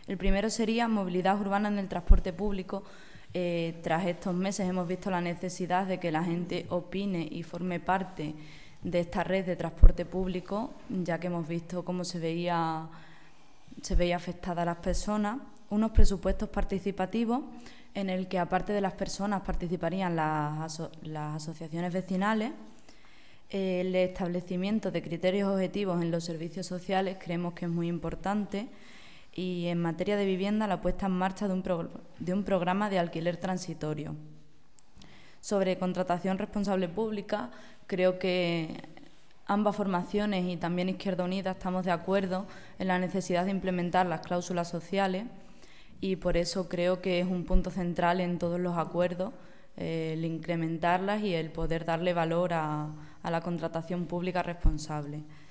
El primero sería movilidad urbana en el transporte público. Tras estos meses hemos visto la necesidad de que la gente opine y forme parte de esta red de transporte público, ya que hemos visto cómo se veía afectada a las personas. Unos presupuestos participativos en el que, aparte de las personas, participarían las asociaciones vecinales. El establecimiento de criterios objetivos en los servicios sociales creemos que es muy importante, y en materia de vivienda la puesta en marcha de un programa de alquiler transitorio. Sobre contratación responsable pública, creo que ambas formaciones y también Izquierda Unida estamos de acuerdo en la necesidad de implementar las cláusulas sociales, y por eso creo que es un punto central en todos los acuerdos el incrementarlas y el poder darle valor a la contratación pública responsable.